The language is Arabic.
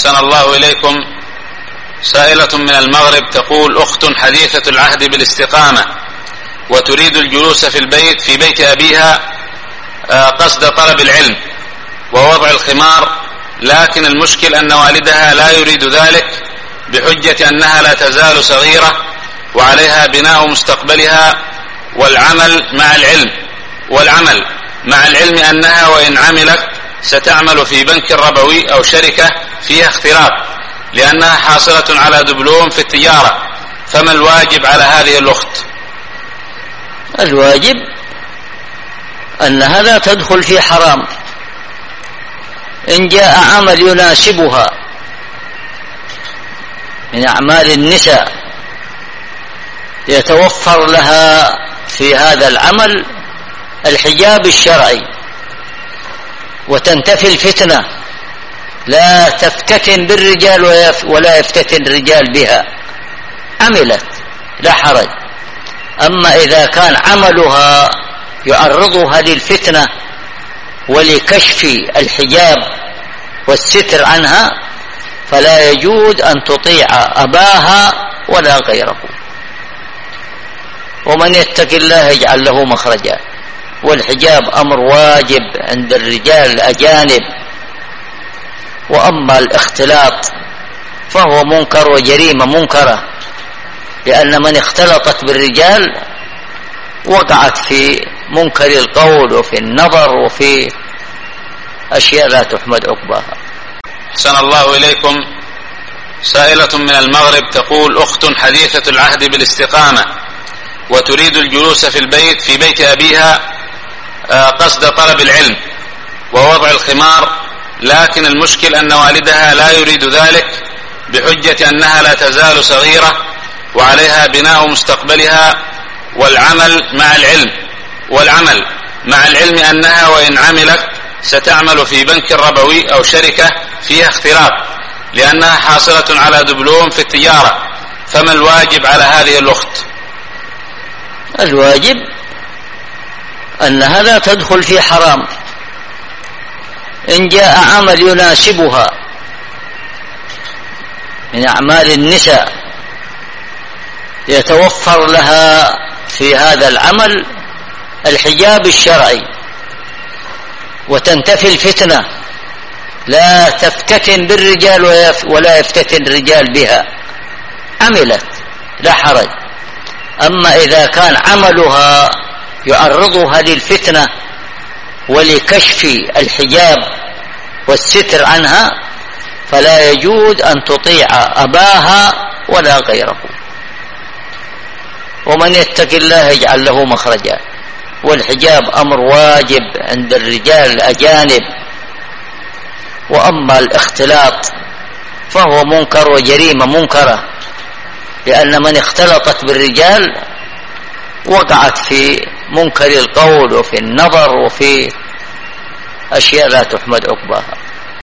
أحسن الله إليكم. سائلة من المغرب تقول: أخت حديثة العهد بالاستقامة وتريد الجلوس في بيت أبيها قصد طلب العلم ووضع الخمار، لكن المشكل أن والدها لا يريد ذلك بحجة أنها لا تزال صغيرة وعليها بناء مستقبلها والعمل مع العلم أنها وإن عملت ستعمل في بنك ربوي أو شركة فيها اختلاط لأنها حاصلة على دبلوم في التجارة، فما الواجب على هذه الأخت؟ الواجب أنها لا تدخل في حرام. إن جاء عمل يناسبها من أعمال النساء يتوفر لها في هذا العمل الحجاب الشرعي وتنتفي الفتنة، لا تفتتن بالرجال ولا يفتتن الرجال بها، عملت لا حرج. أما إذا كان عملها يعرضها للفتنة ولكشف الحجاب والستر عنها فلا يجوز أن تطيع أباها ولا غيره. ومن يتق الله يجعل له مخرجا. والحجاب أمر واجب عند الرجال الأجانب. وأما الاختلاط فهو منكر وجريمة منكرة، لأن من اختلطت بالرجال وقعت في منكر القول وفي النظر وفي أشياء لا تحمد عقباها. أحسن الله إليكم. سائلة من المغرب تقول: أخت حديثة العهد بالاستقامة وتريد الجلوس في بيت أبيها قصد طلب العلم ووضع الخمار، لكن المشكل أن والدها لا يريد ذلك بحجة أنها لا تزال صغيرة وعليها بناء مستقبلها والعمل مع العلم أنها وإن عملت ستعمل في بنك ربوي أو شركة فيها اختلاط لأنها حاصلة على دبلوم في التجارة، فما الواجب على هذه الأخت؟ الواجب أنها لا تدخل في حرام. إن جاء عمل يناسبها من أعمال النساء يتوفر لها في هذا العمل الحجاب الشرعي وتنتفي الفتنة، لا تفتتن بالرجال ولا يفتتن الرجال بها، عملت لا حرج. أما إذا كان عملها يعرضها للفتنة ولكشف الحجاب والستر عنها فلا يجوز أن تطيع أباها ولا غيره. ومن يتق الله يجعل له مخرجا. والحجاب أمر واجب عند الرجال الأجانب. وأما الاختلاط فهو منكر وجريمة منكرة، لأن من اختلطت بالرجال وقعت في منكر القول وفي النظر وفي أشياء لا تحمد عقباها.